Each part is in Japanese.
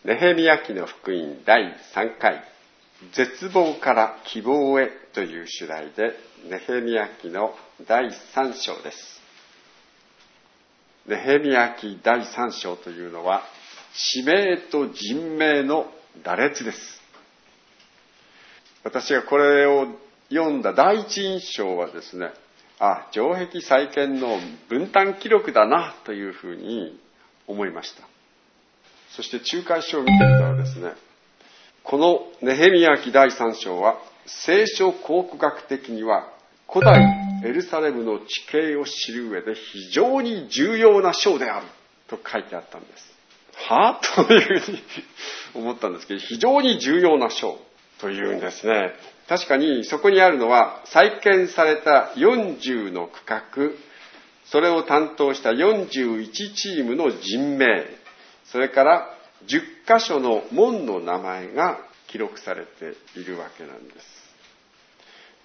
ネヘミヤ記の福音第3回、絶望から希望へという主題で、ネヘミヤ記の第3章です。ネヘミヤ記第3章というのは、使命と人命の羅列です。私がこれを読んだ第一印象はですね、城壁再建の分担記録だなというふうに思いました。そして仲介書を見てみたらですね、このネヘミヤ記第3章は聖書考古学的には古代エルサレムの地形を知る上で非常に重要な章であると書いてあったんです。というふうに思ったんですけど、非常に重要な章というんですね。確かにそこにあるのは再建された40の区画、それを担当した41チームの人名、それから10カ所の門の名前が記録されているわけなんです。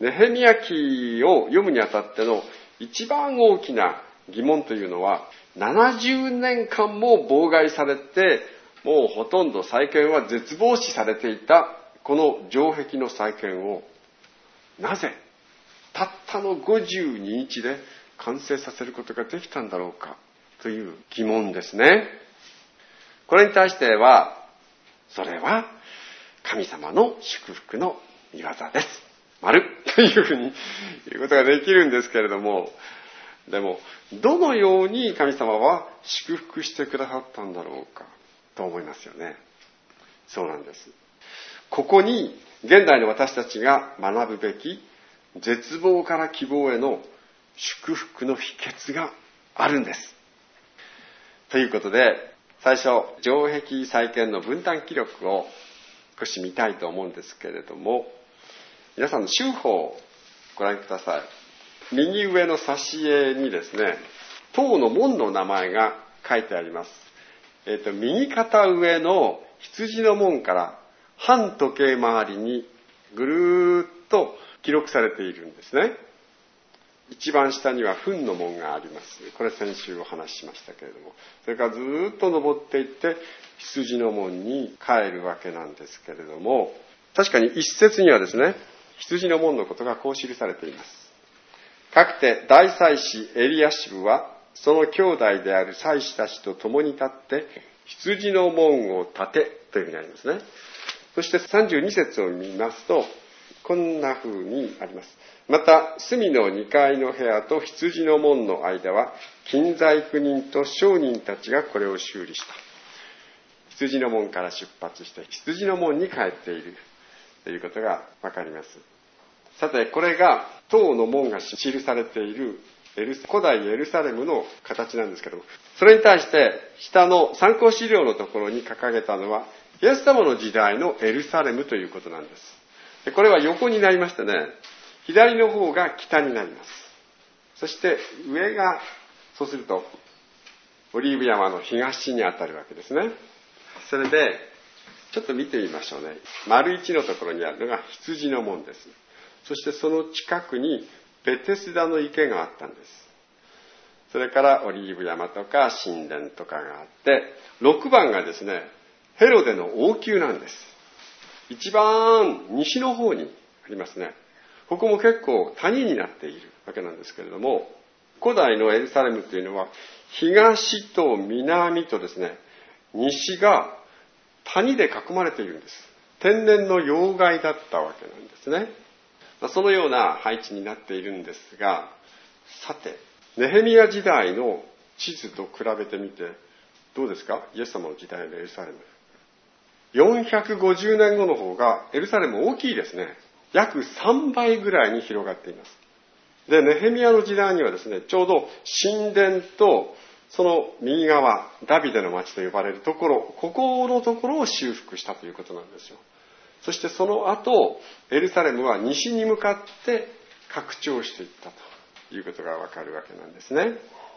ネヘミヤ記を読むにあたっての一番大きな疑問というのは、70年間も妨害されて、もうほとんど再建は絶望視されていたこの城壁の再建をなぜたったの52日で完成させることができたんだろうかという疑問ですね。これに対しては、それは神様の祝福の御業です。というふうに言うことができるんですけれども、でもどのように神様は祝福してくださったんだろうかと思いますよね。そうなんです。ここに現代の私たちが学ぶべき絶望から希望への祝福の秘訣があるんです。ということで、最初、城壁再建の分担記録を少し見たいと思うんですけれども、皆さんの修法をご覧ください。右上の挿絵にですね、塔の門の名前が書いてあります。右肩上の羊の門から半時計回りにぐるーっと記録されているんですね。一番下には糞の門があります。これ先週お話ししましたけれども、それからずーっと登っていって羊の門に帰るわけなんですけれども、確かに一節にはですね、羊の門のことがこう記されています。かくて大祭司エリヤシブはその兄弟である祭司たちと共に立って羊の門を建てというふうにありますね。そして32節を見ますと、こんな風にあります。また、隅の2階の部屋と羊の門の間は、金細工人と商人たちがこれを修理した。羊の門から出発して、羊の門に帰っているということがわかります。さて、これが、塔の門が記されている古代エルサレムの形なんですけども、それに対して、下の参考資料のところに掲げたのは、イエス様の時代のエルサレムということなんです。で、これは横になりましてね、左の方が北になります。そして上が、そうすると、オリーブ山の東にあたるわけですね。それで、ちょっと見てみましょうね。丸1のところにあるのが羊の門です。そしてその近くにベテスダの池があったんです。それからオリーブ山とか神殿とかがあって、6番がですね、ヘロデの王宮なんです。一番西の方にありますね。ここも結構谷になっているわけなんですけれども、古代のエルサレムというのは東と南とですね、西が谷で囲まれているんです。天然の要害だったわけなんですね。そのような配置になっているんですが、さて、ネヘミヤ時代の地図と比べてみてどうですか？イエス様の時代のエルサレム。450年後の方がエルサレム大きいですね。約3倍ぐらいに広がっています。で、ネヘミヤの時代にはですね、ちょうど神殿とその右側、ダビデの町と呼ばれるところ、ここのところを修復したということなんですよ。そしてその後、エルサレムは西に向かって拡張していったということがわかるわけなんですね。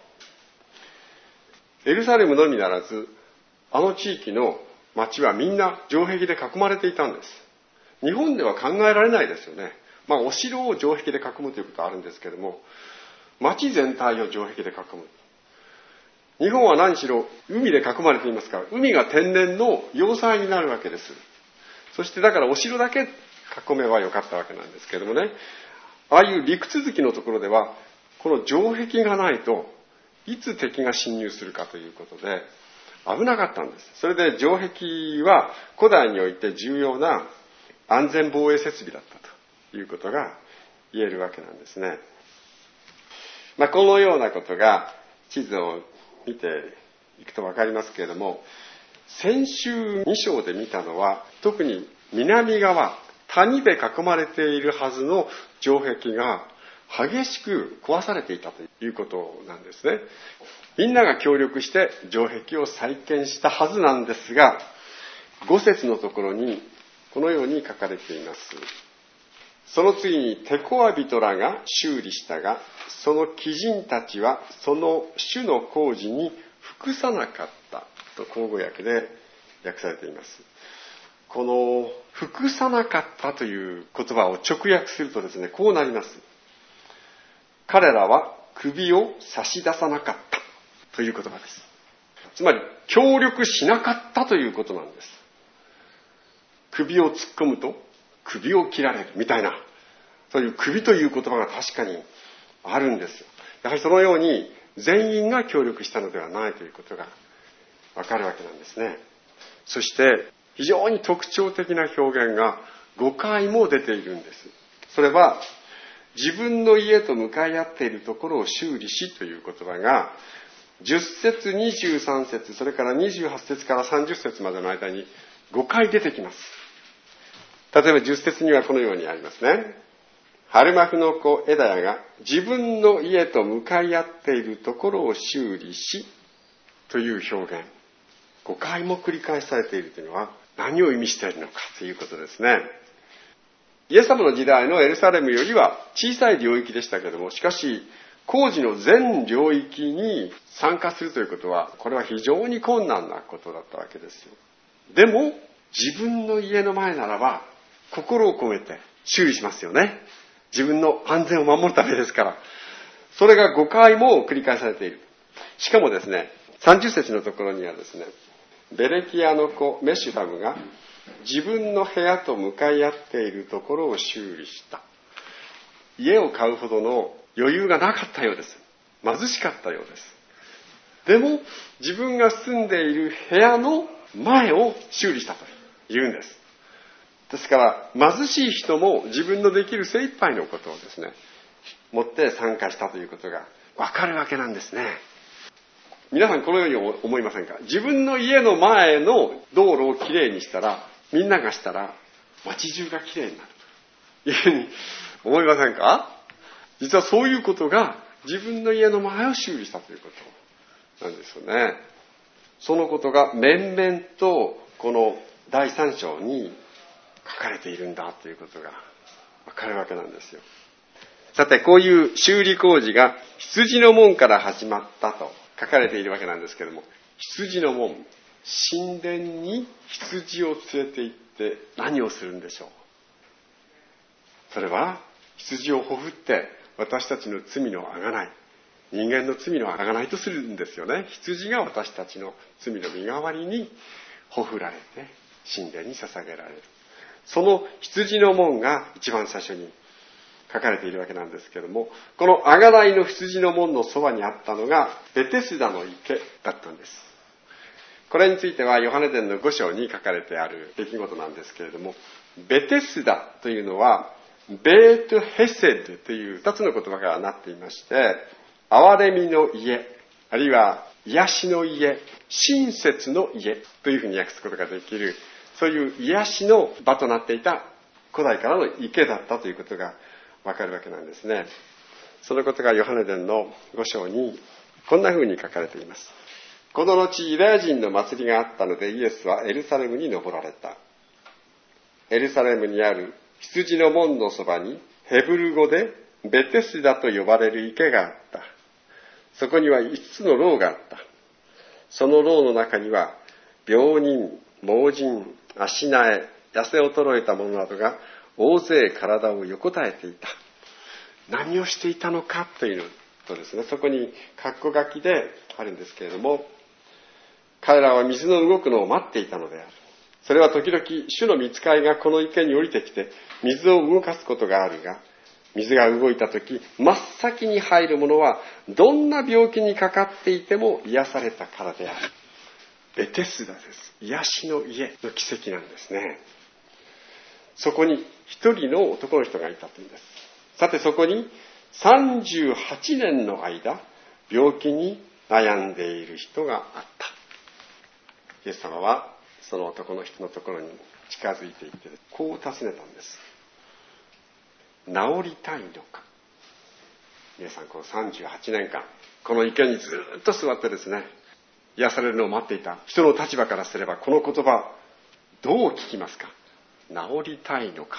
エルサレムのみならず、あの地域の町はみんな城壁で囲まれていたんです。日本では考えられないですよね。お城を城壁で囲むということはあるんですけれども、町全体を城壁で囲む。 日本は何しろ海で囲まれていますから、海が天然の要塞になるわけです。そしてだからお城だけ囲めばよかったわけなんですけどもね、ああいう陸続きのところではこの城壁がないといつ敵が侵入するかということで危なかったんです。それで城壁は古代において重要な安全防衛設備だったということが言えるわけなんですね。このようなことが地図を見ていくと分かりますけれども、先週2章で見たのは特に南側谷で囲まれているはずの城壁が激しく壊されていたということなんですね。みんなが協力して城壁を再建したはずなんですが、5節のところにこのように書かれています。その次にテコア人らが修理したが、その貴人たちはその主の工事に服さなかったと口語訳で訳されています。この服さなかったという言葉を直訳するとですね、こうなります。彼らは首を差し出さなかったという言葉です。つまり協力しなかったということなんです。首を突っ込むと首を切られるみたいな、そういう首という言葉が確かにあるんですよ。やはりそのように全員が協力したのではないということがわかるわけなんですね。そして非常に特徴的な表現が5回も出ているんです。それは自分の家と向かい合っているところを修理しという言葉が10節23節それから28節から30節までの間に5回出てきます。例えば10節にはこのようにありますね。ハルマフの子エダヤが自分の家と向かい合っているところを修理しという表現、5回も繰り返されているというのは何を意味しているのかということですね。イエス様の時代のエルサレムよりは小さい領域でしたけれども、しかし工事の全領域に参加するということは、これは非常に困難なことだったわけですよ。でも自分の家の前ならば心を込めて修理しますよね。自分の安全を守るためですから。それが5回も繰り返されている。しかもですね、30節のところにはですね、ベレキアの子メシュラムが自分の部屋と向かい合っているところを修理した。家を買うほどの余裕がなかったようです。貧しかったようです。でも自分が住んでいる部屋の前を修理したと言うんです。ですから貧しい人も自分のできる精一杯のことをですね、持って参加したということがわかるわけなんですね。皆さんこのように思いませんか？自分の家の前の道路をきれいにしたら、みんながしたら街中がきれいになるというふうに思いませんか？実はそういうことが自分の家の前を修理したということなんですよね。そのことが面々とこの第3章に書かれているんだということがわかるわけなんですよ。さて、こういう修理工事が羊の門から始まったと書かれているわけなんですけれども、羊の門、神殿に羊を連れて行って何をするんでしょう。それは羊をほふって私たちの罪のあがない、人間の罪のあがないとするんですよね。羊が私たちの罪の身代わりにほふられて神殿に捧げられる。その羊の門が一番最初に書かれているわけなんですけれども、このあがないの羊の門のそばにあったのがベテスダの池だったんです。これについてはヨハネ伝の5章に書かれてある出来事なんですけれども、ベテスダというのはベートヘセドという2つの言葉からなっていまして、憐れみの家、あるいは癒しの家、親切の家というふうに訳すことができる、そういう癒しの場となっていた古代からの池だったということがわかるわけなんですね。そのことがヨハネ伝の5章にこんなふうに書かれています。この後ユダヤ人の祭りがあったのでイエスはエルサレムに登られた。エルサレムにある羊の門のそばにヘブル語でベテスダと呼ばれる池があった。そこには5つの牢があった。その牢の中には病人、盲人、足なえ、痩せ衰えた者などが大勢体を横たえていた。何をしていたのかというとですね、そこに括弧書きであるんですけれども、彼らは水の動くのを待っていたのである。それは時々主の御使いがこの池に降りてきて水を動かすことがあるが、水が動いた時、真っ先に入る者はどんな病気にかかっていても癒されたからである。ベテスダです。癒しの家の奇跡なんですね。そこに一人の男の人がいたというんです。さてそこに38年の間、病気に悩んでいる人があった。イエス様はその男の人のところに近づいていってこう尋ねたんです。治りたいのか。皆さんこの38年間この池にずっと座ってですね、癒されるのを待っていた人の立場からすればこの言葉どう聞きますか。治りたいのか。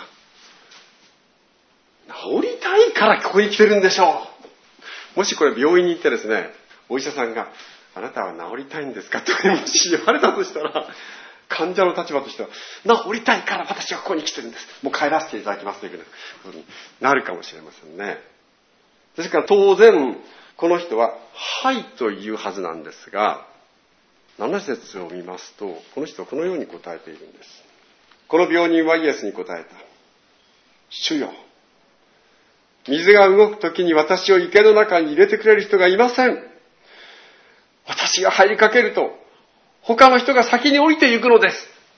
治りたいからここに来てるんでしょう。もしこれ病院に行ってですね、お医者さんがあなたは治りたいんですかともし言われたとしたら、患者の立場としては治りたいから私はここに来てるんです、もう帰らせていただきますということになるかもしれませんね。ですから当然この人ははいというはずなんですが、7節を見ますとこの人はこのように答えているんです。この病人はイエスに答えた。主よ、水が動くときに私を池の中に入れてくれる人がいません。私が入りかけると他の人が先に降りていくのです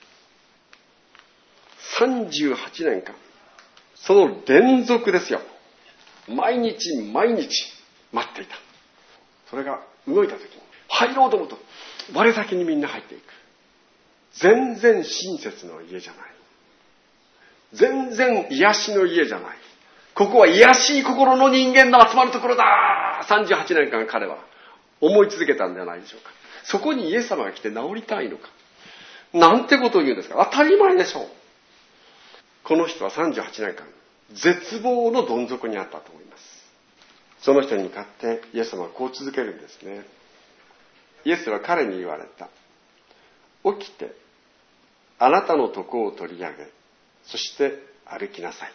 。38年間その連続ですよ。毎日毎日待っていた。それが動いたときに入ろうと思うと我先にみんな入っていく。全然親切の家じゃない。全然癒しの家じゃない。ここは癒しい心の人間の集まるところだ。38年間彼は思い続けたんではないでしょうか。そこにイエス様が来て治りたいのか。なんてことを言うんですか。当たり前でしょう。この人は38年間絶望のどん底にあったと思います。その人に向かってイエス様はこう続けるんですね。イエスは彼に言われた。起きてあなたの床を取り上げ、そして歩きなさい。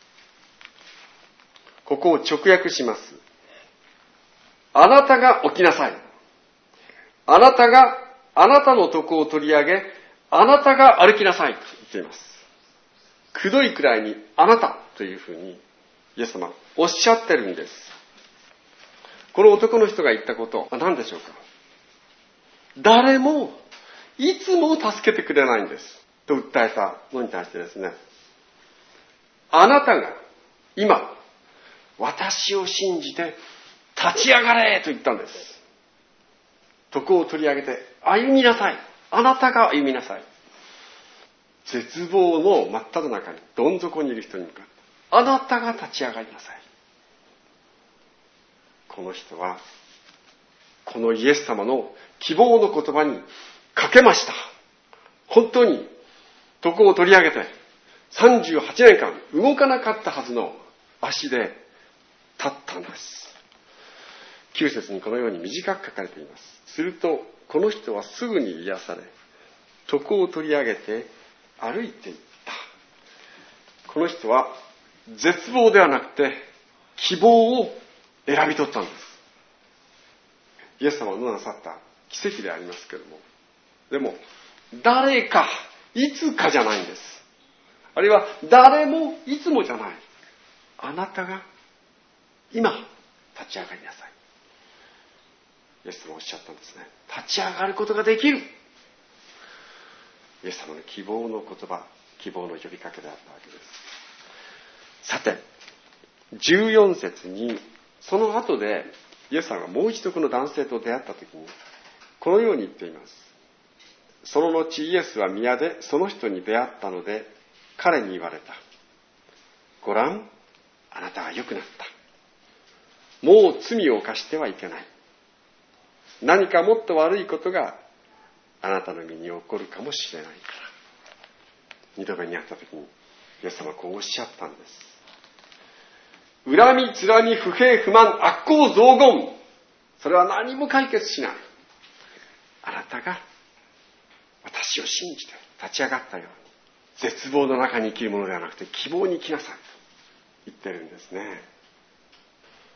ここを直訳します。あなたが起きなさい。あなたがあなたの床を取り上げ、あなたが歩きなさいと言っています。くどいくらいにあなたというふうにイエス様はおっしゃってるんです。この男の人が言ったことは何でしょうか。誰もいつも助けてくれないんですと訴えたのに対してですね、あなたが今私を信じて立ち上がれと言ったんです。床を取り上げて歩みなさい。あなたが歩みなさい。絶望の真っ只中にどん底にいる人に向かってあなたが立ち上がりなさい。この人はこのイエス様の希望の言葉にかけました。本当に床を取り上げて38年間動かなかったはずの足で立ったんです。9節にこのように短く書かれています。するとこの人はすぐに癒され、床を取り上げて歩いていった。この人は絶望ではなくて希望を選び取ったんです。イエス様のなさった奇跡でありますけれども、でも誰かいつかじゃないんです。あるいは誰もいつもじゃない。あなたが今立ち上がりなさい。イエス様おっしゃったんですね。立ち上がることができる。イエス様の希望の言葉、希望の呼びかけであったわけです。さて、14節にその後でイエス様がもう一度この男性と出会った時にこのように言っています。その後イエスは宮でその人に出会ったので彼に言われた。ごらん、あなたは良くなった。もう罪を犯してはいけない。何かもっと悪いことがあなたの身に起こるかもしれないから。二度目に会った時にイエス様はこうおっしゃったんです。恨み、つらみ、不平、不満、悪行、雑言、それは何も解決しない。あなたが私を信じて立ち上がったように絶望の中に生きるものではなくて希望に生きなさいと言ってるんですね。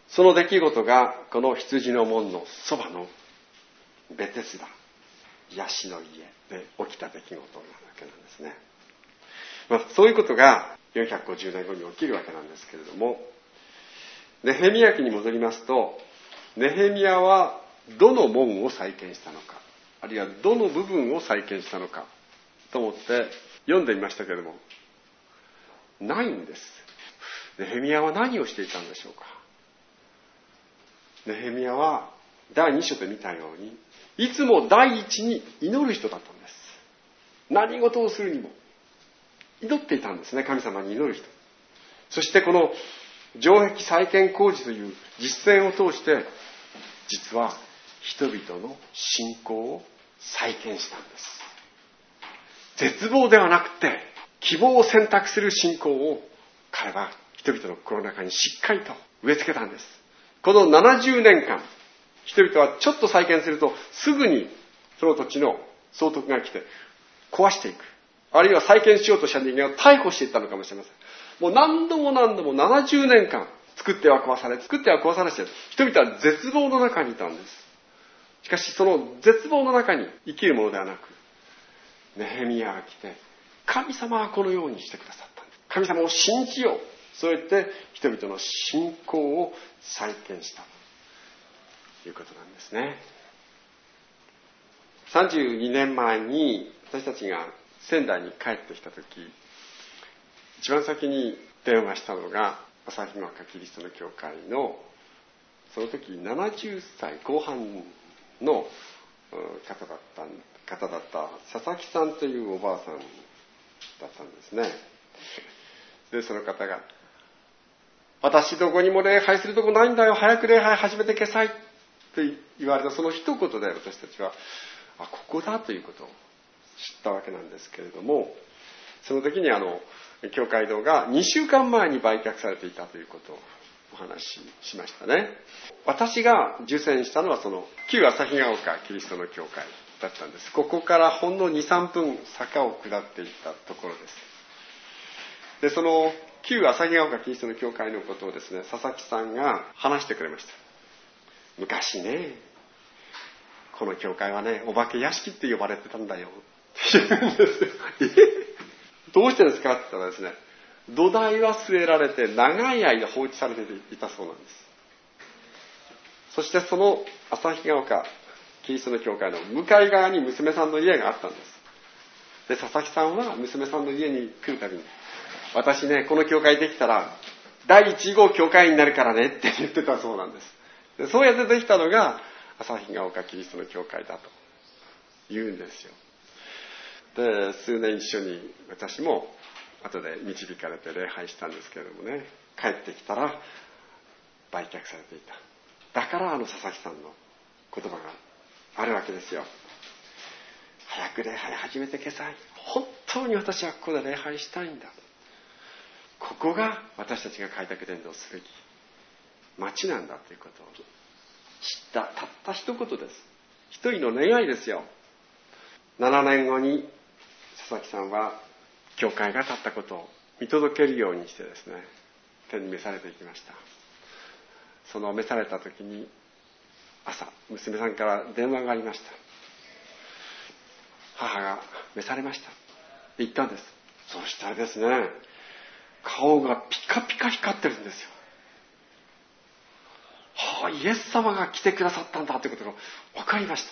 その出来事がこの羊の門のそばのベテスダ、ヤシの家で起きた出来事なわけなんですね。そういうことが450年後に起きるわけなんですけれども、ネヘミヤ記に戻りますと、ネヘミヤはどの門を再建したのか、あるいはどの部分を再建したのかと思って読んでみましたけれども、ないんです。ネヘミヤは何をしていたんでしょうか。ネヘミヤは第2章で見たように、いつも第一に祈る人だったんです。何事をするにも祈っていたんですね。神様に祈る人。そしてこの城壁再建工事という実践を通して、実は人々の信仰を再建したんです。絶望ではなくて希望を選択する信仰を彼は人々の心の中にしっかりと植え付けたんです。この70年間、人々はちょっと再建するとすぐにその土地の総督が来て壊していく。あるいは再建しようとした人間を逮捕していったのかもしれません。もう何度も70年間作っては壊されして人々は絶望の中にいたんです。しかしその絶望の中に生きるものではなく、ネヘミヤが来て、神様はこのようにしてくださったんです。神様を信じよう。そうやって人々の信仰を再建したということなんですね。32年前に私たちが仙台に帰ってきたとき、一番先に電話したのが朝日岡キリストの教会のその時70歳後半の方だった佐々木さんというおばあさんだったんですね。でその方が、私どこにも礼拝するとこないんだよ、早く礼拝始めてくださいって言われたその一言で、私たちはここだということを知ったわけなんですけれども、その時に教会堂が2週間前に売却されていたということをお話ししましたね。私が受洗したのはその旧旭ヶ丘キリストの教会だったんです。ここからほんの 2,3 分坂を下っていったところです。でその旧旭ヶ丘キリストの教会のことをですね、佐々木さんが話してくれました。昔ね、この教会はね、お化け屋敷って呼ばれてたんだよって言うんですよ。どうしてですかって言ったらですね、土台は据えられて長い間放置されていたそうなんです。そしてその旭ヶ丘キリストの教会の向かい側に娘さんの家があったんです。で佐々木さんは娘さんの家に来るたびに、私ね、この教会できたら第1号教会になるからねって言ってたそうなんです。でそうやってできたのが旭ヶ丘キリストの教会だと言うんですよ。で数年一緒に私も後で導かれて礼拝したんですけれどもね、帰ってきたら売却されていた。だから佐々木さんの言葉があるわけですよ。早く礼拝始めてください。本当に私はここで礼拝したいんだ。ここが私たちが開拓伝道すべき町なんだということを知ったたった一言です。一人の願いですよ。7年後に佐々木さんは教会が建ったことを見届けるようにしてですね、天に召されていきました。その召された時に朝、娘さんから電話がありました。母が召されましたって言ったんです。そしたらですね、顔がピカピカ光ってるんですよ。イエス様が来てくださったんだということが分かりました。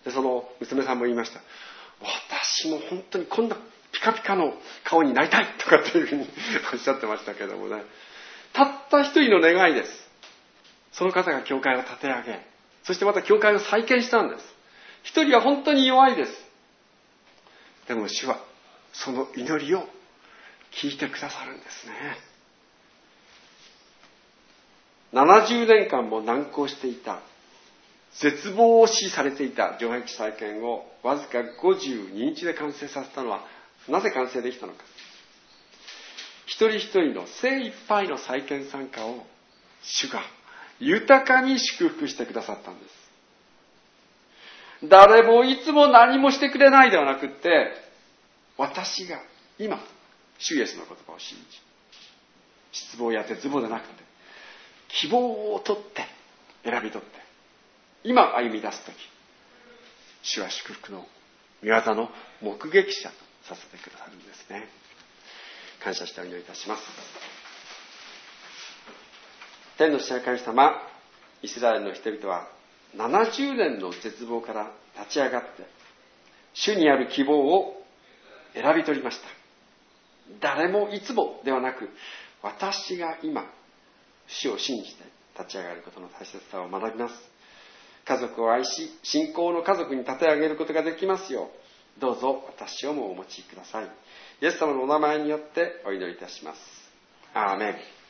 でその娘さんも言いました。私も本当にこんなピカピカの顔になりたいとかっていうふうにおっしゃってましたけどもね、たった一人の願いです。その方が教会を立て上げ、そしてまた教会を再建したんです。一人は本当に弱いです。でも主はその祈りを聞いてくださるんですね。70年間も難航していた、絶望を視されていた城壁再建をわずか52日で完成させたのはなぜ完成できたのか。一人一人の精一杯の再建参加を主が豊かに祝福してくださったんです。誰もいつも何もしてくれないではなくって、私が今主イエスの言葉を信じ、失望や絶望でなくて希望を取って選び取って今歩み出すとき、主は祝福の御業の目撃者とさせてくださるんですね。感謝してお祈りいたします。天の父なる神様、イスラエルの人々は70年の絶望から立ち上がって主にある希望を選び取りました。誰もいつもではなく、私が今主を信じて立ち上がることの大切さを学びます。家族を愛し、信仰の家族に立て上げることができますよう、どうぞ私をもお持ちください。イエス様のお名前によってお祈りいたします。アーメン。